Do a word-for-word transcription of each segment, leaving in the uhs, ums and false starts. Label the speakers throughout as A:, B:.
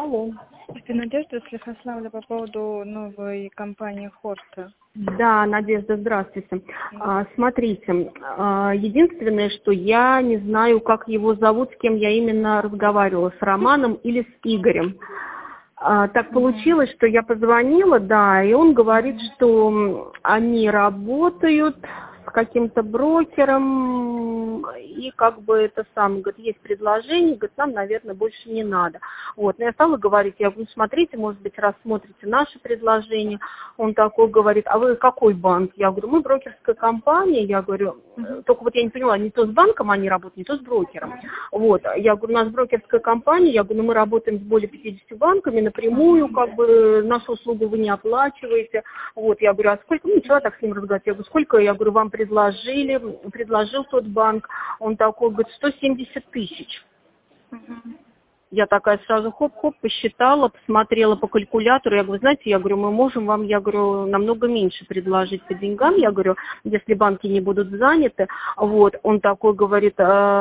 A: Алло.
B: Это Надежда с Лихославля по поводу новой компании Хорта.
A: Да, Надежда, здравствуйте. А, смотрите, а, единственное, что я не знаю, как его зовут, с кем я именно разговаривала, с Романом или с Игорем. А, так получилось, что я позвонила, да, и он говорит, что они работают с каким-то брокером, и как бы это сам, говорит, есть предложение, говорит, нам, наверное, больше не надо. Вот, но я стала говорить, я говорю, смотрите, может быть, рассмотрите наше предложение. Он такой говорит, а вы какой банк? Я говорю, мы брокерская компания, я говорю, только вот я не поняла, не то с банком они работают, не то с брокером. Вот, я говорю, у нас брокерская компания, я говорю, мы работаем с более пятьюдесятью банками напрямую, как бы нашу услугу вы не оплачиваете. Вот, я говорю, а сколько, ну, начала так с ним разговаривать, я говорю, сколько, я говорю, вам предложили, предложил тот банк, он такой, говорит, сто семьдесят тысяч. Я такая сразу хоп-хоп посчитала, посмотрела по калькулятору, я говорю, знаете, я говорю, мы можем вам, я говорю, намного меньше предложить по деньгам, я говорю, если банки не будут заняты. Вот, он такой говорит,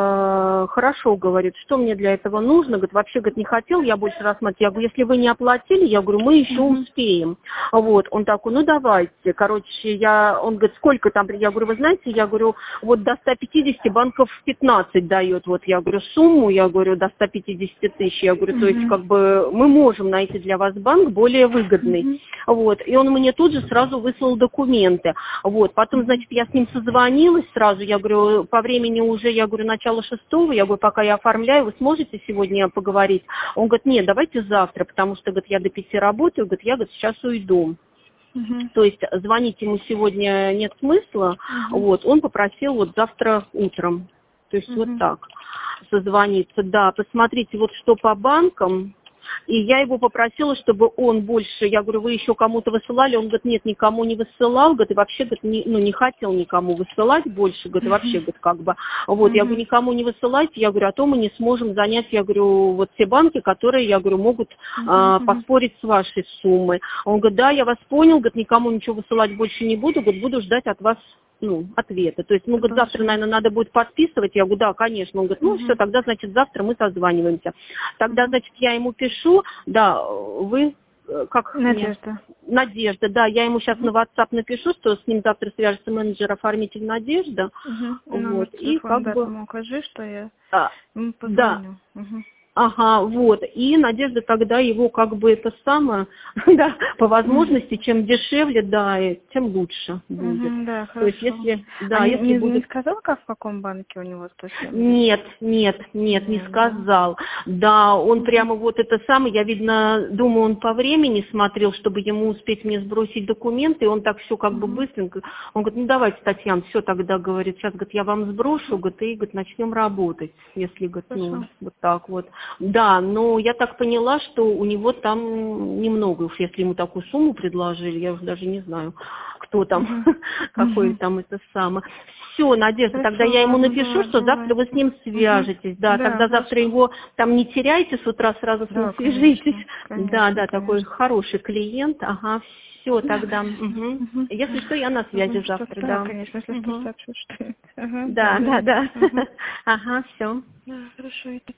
A: э, хорошо, говорит, что мне для этого нужно, говорит, вообще, говорит, не хотел, я больше рассматривать, я говорю, если вы не оплатили, я говорю, мы еще успеем. Вот, он такой, ну давайте, короче, я, он говорит, сколько там, я говорю, вы знаете, я говорю, вот до ста пятидесяти банков пятнадцать дает, вот, я говорю, сумму, я говорю, до ста пятидесяти тысяч. Я говорю, то есть как бы мы можем найти для вас банк более выгодный. Uh-huh. Вот. И он мне тут же сразу выслал документы. Вот. Потом, значит, я с ним созвонилась сразу, я говорю, по времени уже, я говорю, начало шестого, я говорю, пока я оформляю, вы сможете сегодня поговорить? Он говорит, нет, давайте завтра, потому что, говорит, я до пяти работаю, говорит, я, говорит, сейчас уйду. Uh-huh. То есть звонить ему сегодня нет смысла. Uh-huh. Вот. Он попросил вот завтра утром. То есть uh-huh. вот так созвониться. Да, посмотрите, вот что по банкам. И я его попросила, чтобы он больше, я говорю, вы еще кому-то высылали? Он говорит, нет, никому не высылал, говорит, и вообще, говорит, не, ну, не хотел никому высылать больше, говорит, вообще, говорит, как бы. Вот, я говорю, никому не высылайте, я говорю, а то мы не сможем занять, я говорю, вот те банки, которые, я говорю, могут а, поспорить с вашей суммой. Он говорит, да, я вас понял, говорит, никому ничего высылать больше не буду, говорит, буду ждать от вас, ну, ответа. То есть, ну, говорит, завтра, наверное, надо будет подписывать. Я говорю, да, конечно. Он говорит, ну, uh-huh. все, тогда, значит, завтра мы созваниваемся. Тогда, значит, я ему пишу, да, вы, как...
B: Надежда.
A: Мне? Надежда, да, я ему сейчас uh-huh. на WhatsApp напишу, что с ним завтра свяжется менеджер-оформитель Надежда.
B: Uh-huh.
A: Вот,
B: ну,
A: и как
B: да,
A: бы...
B: ему укажи, что я
A: а,
B: ему позвоню.
A: Да.
B: Uh-huh.
A: Ага, вот. И Надежда тогда его как бы это самое, да, по возможности, чем дешевле, да, тем лучше будет.
B: Угу, да,
A: То есть если, да,
B: а
A: если
B: не,
A: будет...
B: не сказал, как в каком банке у него сто семьдесят?
A: Нет, нет, нет, не сказал. Да, он угу. прямо вот это самое, я, видно, думаю, он по времени смотрел, чтобы ему успеть мне сбросить документы, и он так все как угу. бы быстренько. Он говорит, ну давайте, Татьяна, все тогда, говорит, сейчас, говорит, я вам сброшу, говорит, и, говорит, начнем работать, если, говорит, ну, вот так вот. Да, но я так поняла, что у него там немного, уж если ему такую сумму предложили, я уже даже не знаю, кто там, uh-huh. какой uh-huh. там это самое. Все, Надежда, хорошо, тогда я ему напишу, да, что давай. Завтра вы с ним свяжетесь, uh-huh. да, да, тогда завтра хорошо. Его там не теряйте, с утра сразу с ним да, свяжитесь. Конечно, конечно, да, да, конечно. Такой хороший клиент, ага, все тогда. Угу. Угу. Если что, я на связи угу, завтра, что, да.
B: Да, конечно, если угу. что, сообщу, что это. Ага,
A: да, да, да.
B: Угу.
A: Ага, все.
B: Да, хорошо, это